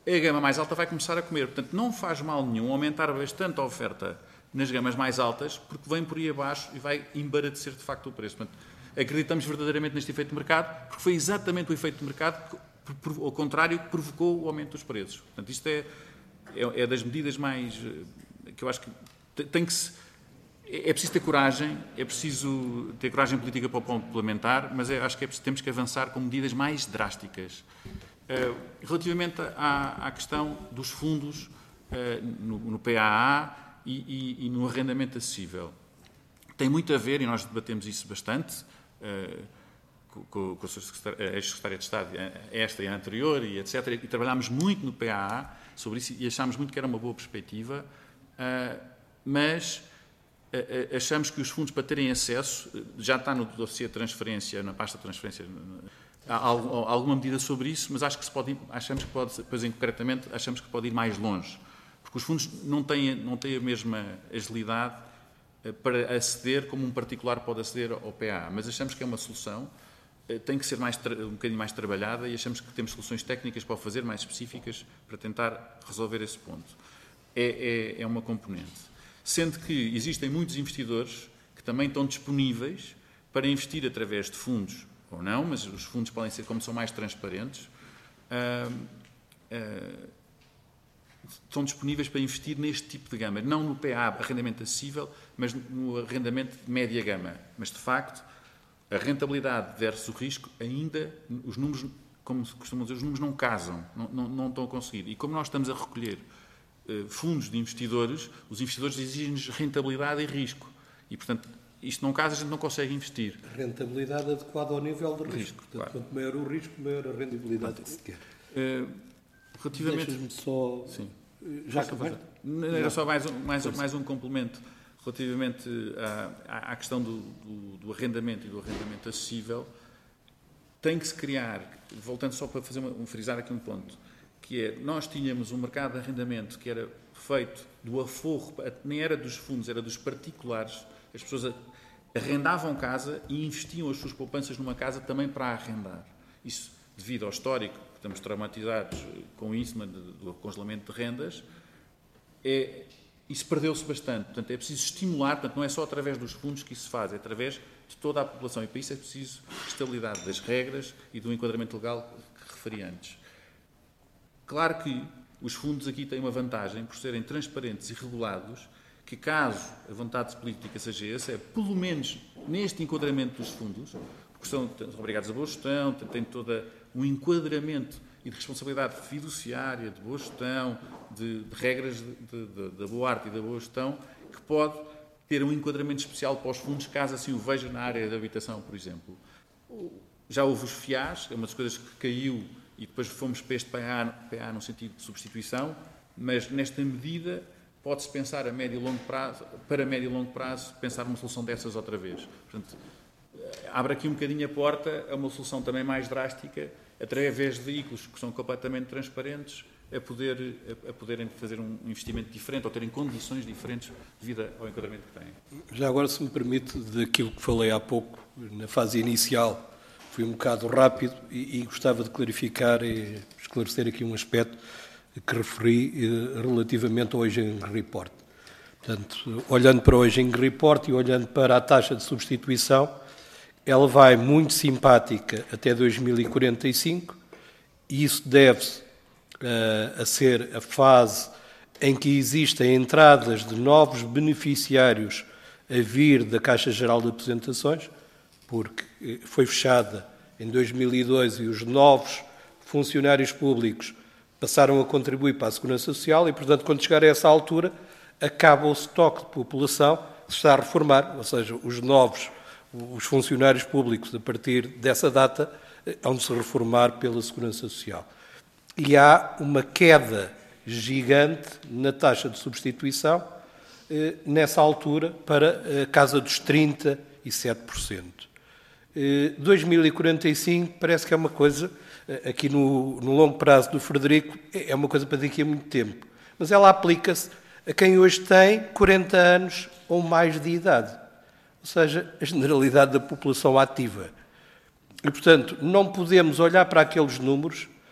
[SPEAKER 3] a gama mais alta vai começar a comer. Portanto, não faz mal nenhum aumentar bastante a oferta nas gamas mais altas, porque vem por aí abaixo e vai embaratecer de facto o preço. Portanto, acreditamos verdadeiramente neste efeito de mercado, porque foi exatamente o efeito de mercado, ao contrário, que provocou o aumento dos preços. Portanto, isto é das medidas mais... que eu acho que tem que se... É preciso ter coragem, é preciso ter coragem política para o implementar, mas acho que temos que avançar com medidas mais drásticas. Relativamente à questão dos fundos no PAA e no arrendamento acessível, tem muito a ver, e nós debatemos isso bastante, com a sua ex-secretária de Estado, esta e a anterior, e etc. E trabalhámos muito no PAA sobre isso e achámos muito que era uma boa perspectiva, mas achamos que os fundos, para terem acesso, já está no dossiê de transferência, na pasta de transferência, há alguma medida sobre isso, mas acho que achamos que pode, depois concretamente, achamos que pode ir mais longe, porque os fundos não têm a mesma agilidade para aceder como um particular pode aceder ao PA, mas achamos que é uma solução, tem que ser um bocadinho mais trabalhada e achamos que temos soluções técnicas para o fazer, mais específicas, para tentar resolver esse ponto. É uma componente. Sendo que existem muitos investidores que também estão disponíveis para investir através de fundos, ou não, mas os fundos podem ser, como são mais transparentes, estão disponíveis para investir neste tipo de gama, não no PA, arrendamento acessível, mas no arrendamento de média gama. Mas, de facto, a rentabilidade versus o risco, ainda, os números, como se costuma dizer, os números não casam, não estão a conseguir. E como nós estamos a recolher fundos de investidores, os investidores exigem-nos rentabilidade e risco. E, portanto, isto não casa, a gente não consegue investir.
[SPEAKER 2] Rentabilidade adequada ao nível de risco. Portanto,
[SPEAKER 3] claro.
[SPEAKER 2] Quanto maior o risco, maior a rentabilidade que se quer.
[SPEAKER 3] Relativamente...
[SPEAKER 2] Deixas-me só...
[SPEAKER 3] Sim.
[SPEAKER 2] Já acabaste?
[SPEAKER 3] Era só mais um complemento. Relativamente à questão do arrendamento e do arrendamento acessível, tem que se criar, voltando só para frisar aqui um ponto, que é, nós tínhamos um mercado de arrendamento que era feito do aforro, nem era dos fundos, era dos particulares. As pessoas arrendavam casa e investiam as suas poupanças numa casa também para arrendar. Isso, devido ao histórico, que estamos traumatizados com isso, do congelamento de rendas, isso perdeu-se bastante. Portanto, é preciso estimular, portanto, não é só através dos fundos que isso se faz, é através de toda a população. E para isso é preciso estabilidade das regras e do enquadramento legal que referi antes. Claro que os fundos aqui têm uma vantagem, por serem transparentes e regulados, que caso a vontade política seja essa, pelo menos neste enquadramento dos fundos, porque são obrigados a boa gestão, têm todo um enquadramento e de responsabilidade fiduciária, de boa gestão, de regras da boa arte e da boa gestão, que pode ter um enquadramento especial para os fundos, caso assim o veja na área de habitação, por exemplo. Já houve os FIAs, é uma das coisas que caiu, e depois fomos para este PA no sentido de substituição, mas nesta medida pode-se pensar para médio e longo prazo, pensar numa solução dessas outra vez. Portanto, abre aqui um bocadinho a porta a uma solução também mais drástica, através de veículos que são completamente transparentes, a poderem fazer um investimento diferente ou terem condições diferentes devido ao enquadramento que têm.
[SPEAKER 2] Já agora, se me permite, daquilo que falei há pouco, na fase inicial, fui um bocado rápido e gostava de clarificar e esclarecer aqui um aspecto que referi relativamente ao Aging Report. Portanto, olhando para o Aging Report e olhando para a taxa de substituição, ela vai muito simpática até 2045 e isso deve-se a ser a fase em que existem entradas de novos beneficiários a vir da Caixa Geral de Aposentações, porque foi fechada em 2002 e os novos funcionários públicos passaram a contribuir para a Segurança Social e, portanto, quando chegar a essa altura, acaba o estoque de população que se está a reformar, ou seja, os funcionários públicos, a partir dessa data, hão de se reformar pela Segurança Social. E há uma queda gigante na taxa de substituição nessa altura para a casa dos 37%. 2045 parece que é uma coisa, aqui no longo prazo do Frederico, é uma coisa para daqui a muito tempo. Mas ela aplica-se a quem hoje tem 40 anos ou mais de idade. Ou seja, a generalidade da população ativa. E, portanto, não podemos olhar para aqueles números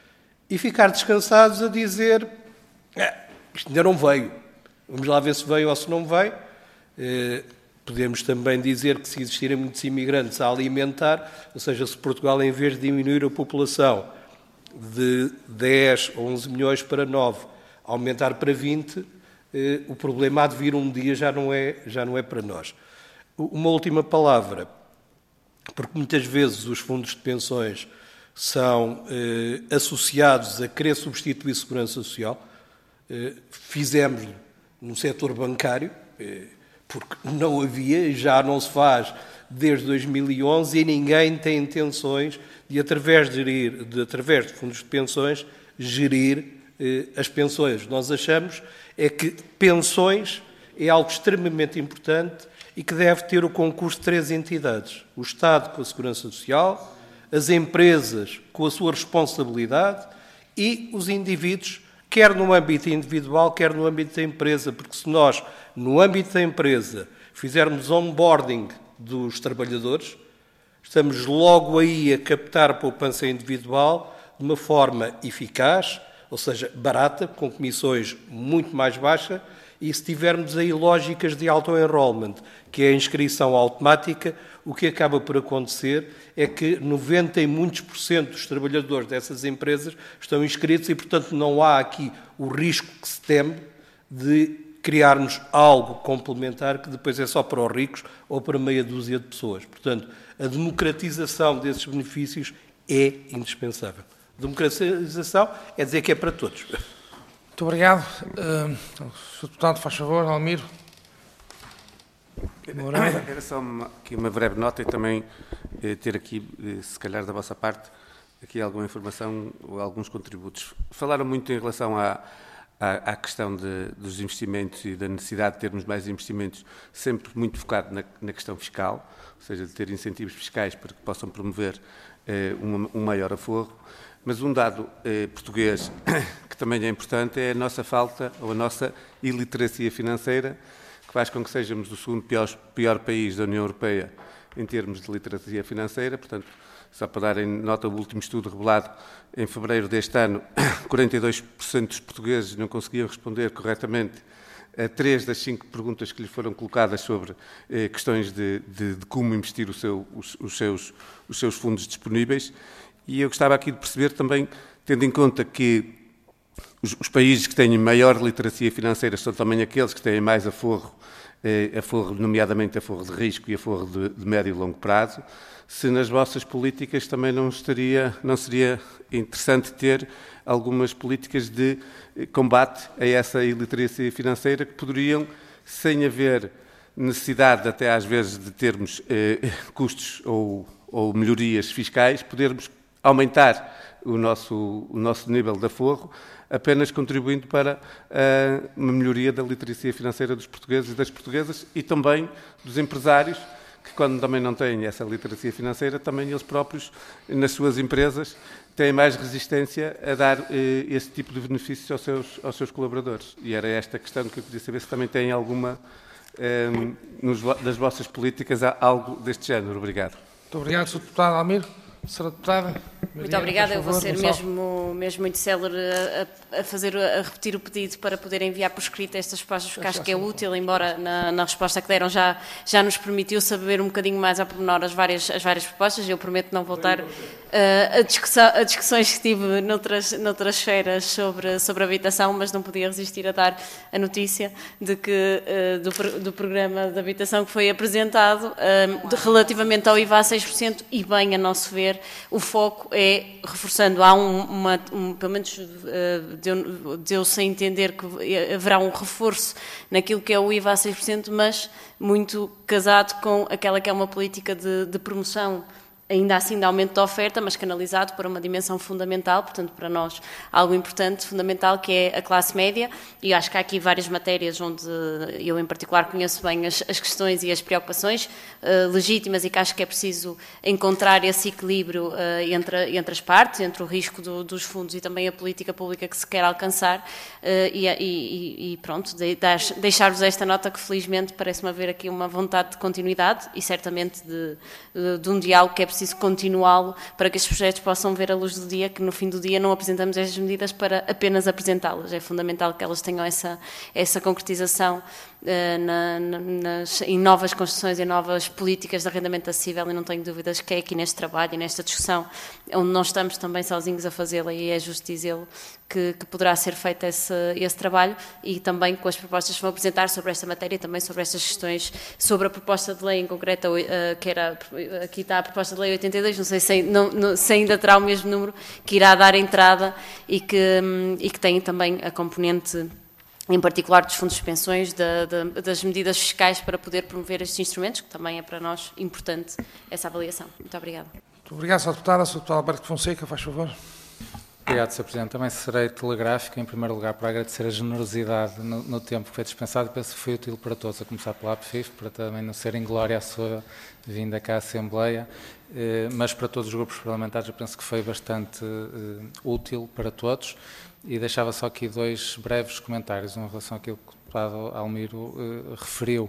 [SPEAKER 2] e ficar descansados a dizer isto ainda não veio, vamos lá ver se veio ou se não veio. Podemos também dizer que se existirem muitos imigrantes a alimentar, ou seja, se Portugal, em vez de diminuir a população de 10 ou 11 milhões para 9, aumentar para 20, o problema há de vir um dia já não é para nós. Uma última palavra, porque muitas vezes os fundos de pensões são associados a querer substituir segurança social. Fizemos no setor bancário, porque não havia e já não se faz desde 2011 e ninguém tem intenções de, através de fundos de pensões, gerir as pensões. Nós achamos que pensões é algo extremamente importante e que deve ter o concurso de 3 entidades. O Estado com a Segurança Social, as empresas com a sua responsabilidade e os indivíduos, quer no âmbito individual, quer no âmbito da empresa, porque se nós, no âmbito da empresa, fizermos onboarding dos trabalhadores, estamos logo aí a captar a poupança individual de uma forma eficaz, ou seja, barata, com comissões muito mais baixas, e se tivermos aí lógicas de auto-enrollment, que é a inscrição automática, o que acaba por acontecer é que 90 e muitos % dos trabalhadores dessas empresas estão inscritos e, portanto, não há aqui o risco que se teme de criarmos algo complementar que depois é só para os ricos ou para meia dúzia de pessoas. Portanto, a democratização desses benefícios é indispensável. Democratização é dizer que é para todos.
[SPEAKER 1] Muito obrigado. Sr. Deputado, faz favor, Almiro.
[SPEAKER 7] Era só aqui uma breve nota e também ter aqui, se calhar da vossa parte, aqui alguma informação ou alguns contributos. Falaram muito em relação à questão dos investimentos e da necessidade de termos mais investimentos, sempre muito focado na questão fiscal, ou seja, de ter incentivos fiscais para que possam promover um maior aforro. Mas um dado português que também é importante é a nossa falta ou a nossa iliteracia financeira, que faz com que sejamos o segundo pior país da União Europeia em termos de literacia financeira. Portanto, só para darem nota, o último estudo revelado em fevereiro deste ano, 42% dos portugueses não conseguiam responder corretamente a 3 das 5 perguntas que lhes foram colocadas sobre questões de como investir os seus fundos disponíveis. E eu gostava aqui de perceber também, tendo em conta que os países que têm maior literacia financeira são também aqueles que têm mais aforro, nomeadamente aforro de risco e aforro de médio e longo prazo, se nas vossas políticas também não seria interessante ter algumas políticas de combate a essa iliteracia financeira que poderiam, sem haver necessidade até às vezes de termos custos ou melhorias fiscais, podermos aumentar o nosso nível de aforro, apenas contribuindo para uma melhoria da literacia financeira dos portugueses e das portuguesas e também dos empresários, que quando também não têm essa literacia financeira, também eles próprios, nas suas empresas, têm mais resistência a dar esse tipo de benefícios aos seus colaboradores. E era esta questão que eu queria saber se também têm alguma, das vossas políticas, algo deste género. Obrigado.
[SPEAKER 1] Muito obrigado, Sr. Deputado Almiro. Sra. Deputada.
[SPEAKER 5] Muito obrigada. Eu vou ser mesmo muito célere a repetir o pedido para poder enviar por escrito estas respostas, porque acho que é útil, embora na resposta que deram já nos permitiu saber um bocadinho mais a pormenor as várias propostas. Eu prometo não voltar a discussões que tive noutras esferas sobre habitação, mas não podia resistir a dar a notícia de que do programa de habitação que foi apresentado relativamente ao IVA a 6%, e bem a nosso ver, o foco é reforçando, há pelo menos deu-se a entender que haverá um reforço naquilo que é o IVA a 6%, mas muito casado com aquela que é uma política de promoção, ainda assim de aumento da oferta, mas canalizado para uma dimensão fundamental, portanto para nós algo importante, fundamental, que é a classe média, e acho que há aqui várias matérias onde eu em particular conheço bem as questões e as preocupações legítimas, e que acho que é preciso encontrar esse equilíbrio entre as partes, entre o risco dos fundos e também a política pública que se quer alcançar, e pronto, deixar-vos esta nota que felizmente parece-me haver aqui uma vontade de continuidade e certamente de um diálogo que é preciso continuá-lo para que estes projetos possam ver a luz do dia, que no fim do dia não apresentamos estas medidas para apenas apresentá-las. É fundamental que elas tenham essa concretização em novas construções, em novas políticas de arrendamento acessível, e não tenho dúvidas que é aqui neste trabalho e nesta discussão, onde não estamos também sozinhos a fazê-la, e é justo dizê-lo, que poderá ser feito esse trabalho, e também com as propostas que vão apresentar sobre esta matéria, também sobre estas questões, sobre a proposta de lei em concreto, que era, aqui está a proposta de lei 82, não sei se ainda terá o mesmo número, que irá dar entrada e que tem também a componente, em particular dos fundos de pensões, das medidas fiscais para poder promover estes instrumentos, que também é para nós importante essa avaliação. Muito obrigada.
[SPEAKER 1] Muito obrigado, Sr. Deputada. Sr. Deputado Alberto Fonseca, faz favor.
[SPEAKER 4] Obrigado, Sr. Presidente. Também serei telegráfico, em primeiro lugar, para agradecer a generosidade no tempo que foi dispensado, e penso que foi útil para todos, a começar pela APFIF, para também não ser inglória a sua vinda cá à Assembleia, mas para todos os grupos parlamentares eu penso que foi bastante útil para todos, e deixava só aqui dois breves comentários, em relação àquilo que o deputado Almiro referiu,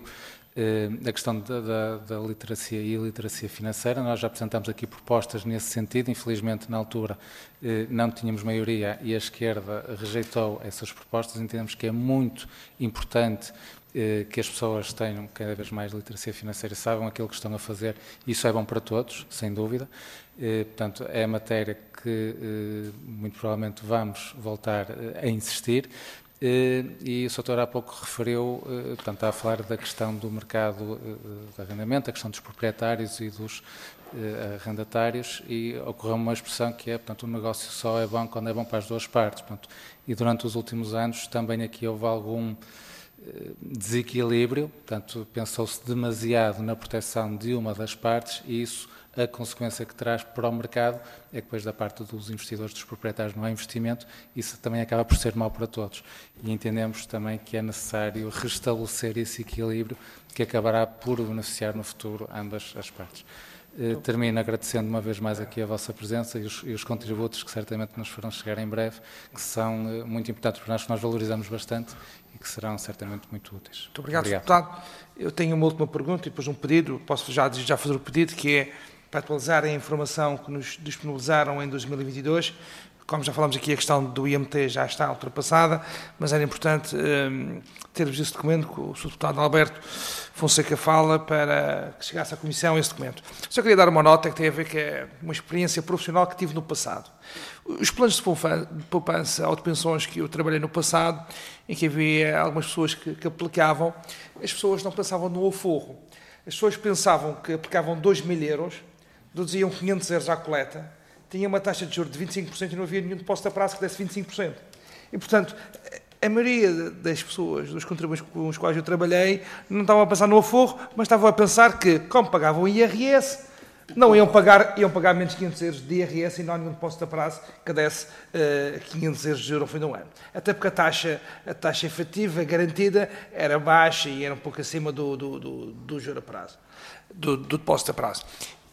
[SPEAKER 4] a questão da literacia e iliteracia financeira. Nós já apresentamos aqui propostas nesse sentido, infelizmente na altura não tínhamos maioria e a esquerda rejeitou essas propostas. Entendemos que é muito importante que as pessoas tenham cada vez mais literacia financeira e saibam aquilo que estão a fazer. Isso é bom para todos, sem dúvida. Portanto, é matéria que muito provavelmente vamos voltar a insistir. E o Sr. há pouco referiu, portanto, está a falar da questão do mercado de arrendamento, a questão dos proprietários e dos arrendatários, e ocorreu uma expressão que é, portanto, o negócio só é bom quando é bom para as duas partes. Portanto, e durante os últimos anos também aqui houve algum desequilíbrio, portanto, pensou-se demasiado na proteção de uma das partes, e isso, a consequência que traz para o mercado é que depois da parte dos investidores, dos proprietários, não há investimento, isso também acaba por ser mau para todos. E entendemos também que é necessário restabelecer esse equilíbrio, que acabará por beneficiar no futuro ambas as partes. Termino agradecendo uma vez mais aqui a vossa presença e os contributos que certamente nos farão chegar em breve, que são muito importantes para nós, que nós valorizamos bastante e que serão certamente muito úteis.
[SPEAKER 1] Muito obrigado, Sr. Deputado. Eu tenho uma última pergunta e depois um pedido. Posso já fazer o pedido, que é para atualizar a informação que nos disponibilizaram em 2022. Como já falamos aqui, a questão do IMT já está ultrapassada, mas era importante termos esse documento, que o Sr. Deputado Alberto Fonseca fala, para que chegasse à Comissão esse documento. Só queria dar uma nota que tem a ver com uma experiência profissional que tive no passado. Os planos de poupança ou de pensões que eu trabalhei no passado, em que havia algumas pessoas que aplicavam, as pessoas não pensavam no aforro. As pessoas pensavam que aplicavam 2.000 euros, deduziam 500 euros à coleta, tinha uma taxa de juros de 25% e não havia nenhum depósito a prazo que desse 25%. E, portanto, a maioria das pessoas, dos contribuintes com os quais eu trabalhei, não estavam a pensar no aforro, mas estavam a pensar que, como pagavam IRS, não iam pagar menos de 500 euros de IRS e não há nenhum depósito a prazo que desse 500 euros de juros ao fim do ano. Até porque a taxa efetiva garantida era baixa e era um pouco acima do juro a prazo, do depósito a prazo.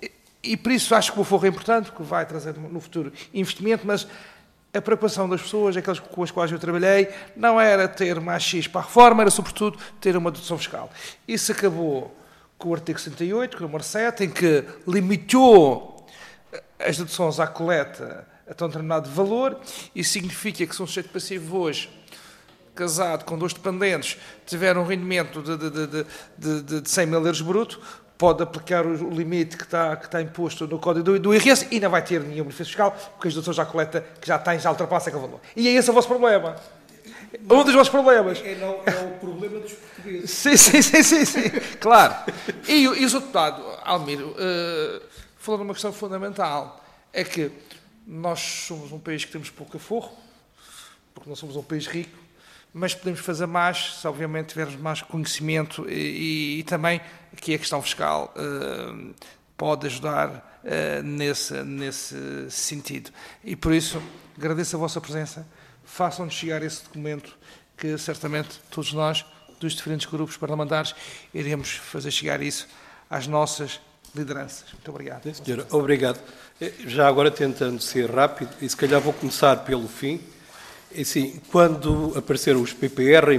[SPEAKER 1] E por isso acho que o aforro é importante, porque vai trazer no futuro investimento, mas a preocupação das pessoas, aquelas com as quais eu trabalhei, não era ter mais X para a reforma, era sobretudo ter uma dedução fiscal. Isso acabou com o artigo 68, com o número 7, em que limitou as deduções à coleta a um determinado valor. Isso significa que se um sujeito passivo hoje, casado com 2 dependentes, tiver um rendimento de 100 mil euros bruto, pode aplicar o limite que está imposto no código do IRS e não vai ter nenhum benefício fiscal, porque as deduções à coleta que já tem já ultrapassa aquele valor. E é esse o vosso problema. Um dos vossos problemas.
[SPEAKER 2] É o problema dos portugueses.
[SPEAKER 1] Sim, claro. E o Sr. Deputado Almiro falou numa questão fundamental, é que nós somos um país que temos pouco aforro, porque não somos um país rico, mas podemos fazer mais se obviamente tivermos mais conhecimento e também aqui a questão fiscal pode ajudar nesse sentido. E por isso agradeço a vossa presença, façam-nos chegar esse documento que certamente todos nós, dos diferentes grupos parlamentares, iremos fazer chegar isso às nossas lideranças. Muito obrigado.
[SPEAKER 2] Sim, senhora. Obrigado. Já agora tentando ser rápido, e se calhar vou começar pelo fim. Assim, quando apareceram os PPR em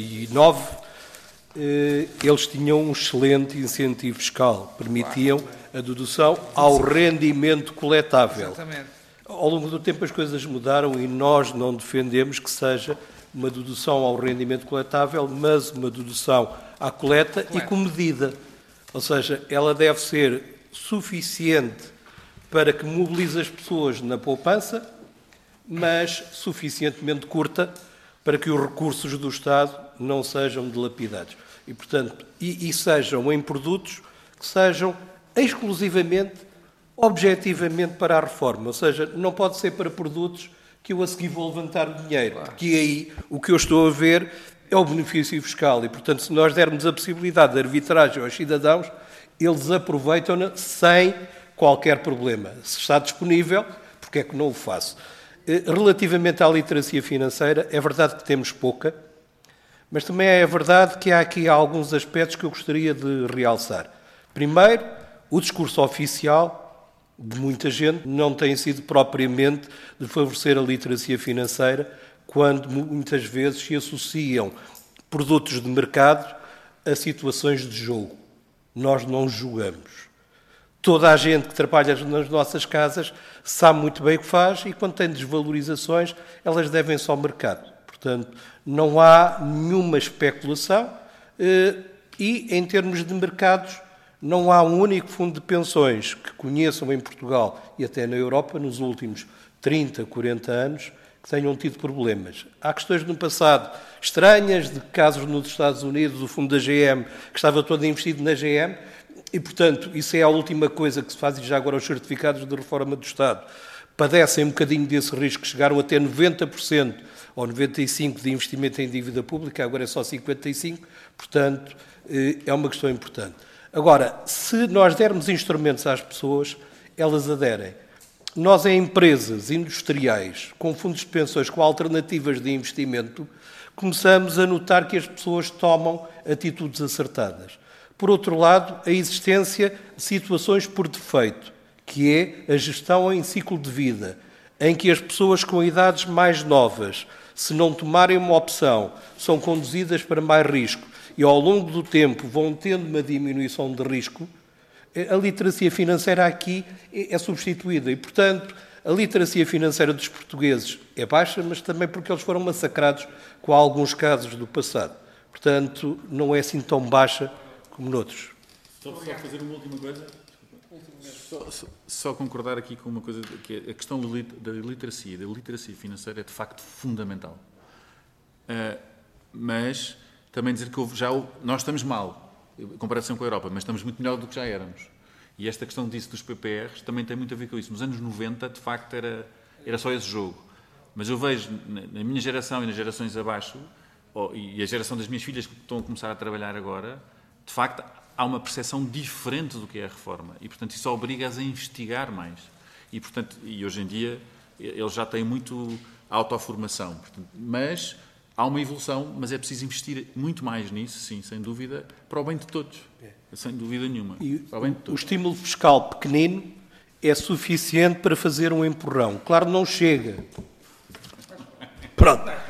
[SPEAKER 2] 1989, eles tinham um excelente incentivo fiscal, permitiam a dedução ao rendimento coletável.
[SPEAKER 1] Exatamente.
[SPEAKER 2] Ao longo do tempo as coisas mudaram e nós não defendemos que seja uma dedução ao rendimento coletável, mas uma dedução à coleta e com medida. Ou seja, ela deve ser suficiente para que mobilize as pessoas na poupança, mas suficientemente curta para que os recursos do Estado não sejam dilapidados. E, portanto, e sejam em produtos que sejam exclusivamente, objetivamente para a reforma. Ou seja, não pode ser para produtos que eu a seguir vou levantar o dinheiro, porque aí o que eu estou a ver é o benefício fiscal. E, portanto, se nós dermos a possibilidade de arbitragem aos cidadãos, eles aproveitam-na sem qualquer problema. Se está disponível, porque é que não o faço? Relativamente à literacia financeira, é verdade que temos pouca, mas também é verdade que há aqui alguns aspectos que eu gostaria de realçar. Primeiro, o discurso oficial de muita gente não tem sido propriamente de favorecer a literacia financeira, quando muitas vezes se associam produtos de mercado a situações de jogo. Nós não jogamos. Toda a gente que trabalha nas nossas casas sabe muito bem o que faz e, quando tem desvalorizações, elas devem-se ao mercado. Portanto, não há nenhuma especulação e, em termos de mercados, não há um único fundo de pensões que conheçam em Portugal e até na Europa, nos últimos 30, 40 anos, que tenham tido problemas. Há questões no passado estranhas, de casos nos Estados Unidos, o fundo da GM, que estava todo investido na GM, e, portanto, isso é a última coisa que se faz, e já agora os certificados de reforma do Estado padecem um bocadinho desse risco, que chegaram a ter 90% ou 95% de investimento em dívida pública, agora é só 55%, portanto, é uma questão importante. Agora, se nós dermos instrumentos às pessoas, elas aderem. Nós, em empresas industriais, com fundos de pensões, com alternativas de investimento, começamos a notar que as pessoas tomam atitudes acertadas. Por outro lado, a existência de situações por defeito, que é a gestão em ciclo de vida, em que as pessoas com idades mais novas, se não tomarem uma opção, são conduzidas para mais risco e ao longo do tempo vão tendo uma diminuição de risco, a literacia financeira aqui é substituída e, portanto, a literacia financeira dos portugueses é baixa, mas também porque eles foram massacrados com alguns casos do passado. Portanto, não é assim tão baixa como noutros.
[SPEAKER 3] Só fazer uma última coisa? Só concordar aqui com uma coisa, que é a questão da literacia financeira é de facto fundamental. Mas também dizer que nós estamos mal, em comparação com a Europa, mas estamos muito melhor do que já éramos. E esta questão disso dos PPRs também tem muito a ver com isso. Nos anos 90, de facto, era só esse jogo. Mas eu vejo, na minha geração e nas gerações abaixo, e a geração das minhas filhas que estão a começar a trabalhar agora, de facto, há uma percepção diferente do que é a reforma. E, portanto, isso obriga-as a investigar mais. E, portanto, hoje em dia, eles já têm muito autoformação. Portanto, mas há uma evolução, mas é preciso investir muito mais nisso, sim, sem dúvida, para o bem de todos. Sem dúvida nenhuma.
[SPEAKER 2] E
[SPEAKER 3] para o bem de todos.
[SPEAKER 2] O estímulo fiscal pequenino é suficiente para fazer um empurrão. Claro, não chega. Pronto.